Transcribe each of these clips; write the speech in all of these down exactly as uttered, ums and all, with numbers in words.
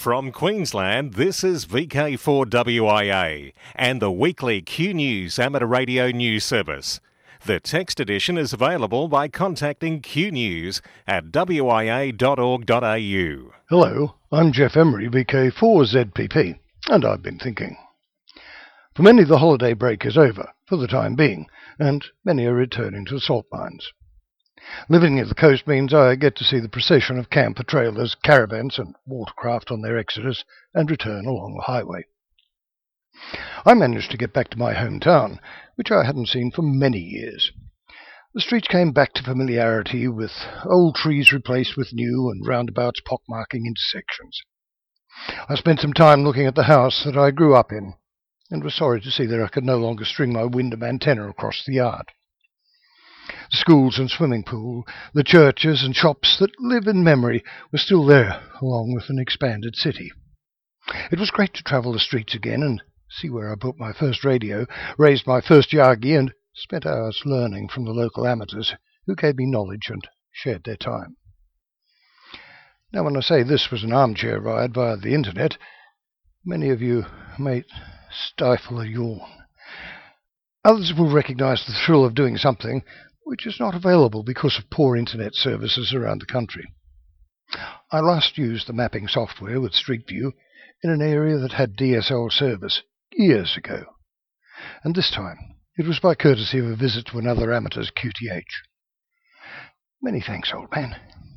From Queensland, this is V K four W I A and the weekly Q News Amateur Radio News Service. The text edition is available by contacting Q News at w i a dot org dot a u. Hello, I'm Jeff Emery, V K four Z P P, and I've been thinking. For many, the holiday break is over, for the time being, and many are returning to the salt mines. Living near the coast means I get to see the procession of camper trailers, caravans and watercraft on their exodus and return along the highway. I managed to get back to my hometown, which I hadn't seen for many years. The streets came back to familiarity, with old trees replaced with new and roundabouts pockmarking intersections. I spent some time looking at the house that I grew up in, and was sorry to see that I could no longer string my Wyndham antenna across the yard. The schools and swimming pool, the churches and shops that live in memory were still there, along with an expanded city. It was great to travel the streets again and see where I put my first radio, raised my first yagi, and spent hours learning from the local amateurs who gave me knowledge and shared their time. Now, when I say this was an armchair ride via the internet, many of you may stifle a yawn. Others will recognise the thrill of doing something which is not available because of poor internet services around the country. I last used the mapping software with Street View in an area that had D S L service years ago, and this time it was by courtesy of a visit to another amateur's Q T H. Many thanks, old man.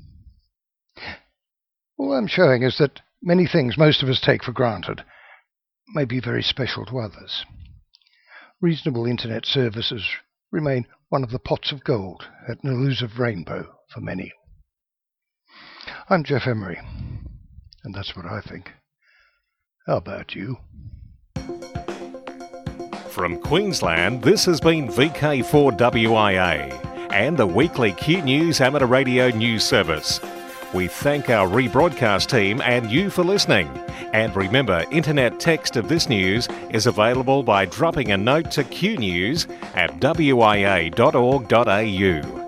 All I'm showing is that many things most of us take for granted may be very special to others. Reasonable internet services remain one of the pots of gold at an elusive rainbow for many. I'm Jeff Emery, and that's what I think. How about you? From Queensland, this has been V K four W I A and the weekly Q News Amateur Radio News Service. We thank our rebroadcast team and you for listening. And remember, internet text of this news is available by dropping a note to Q News at w i a dot org dot a u.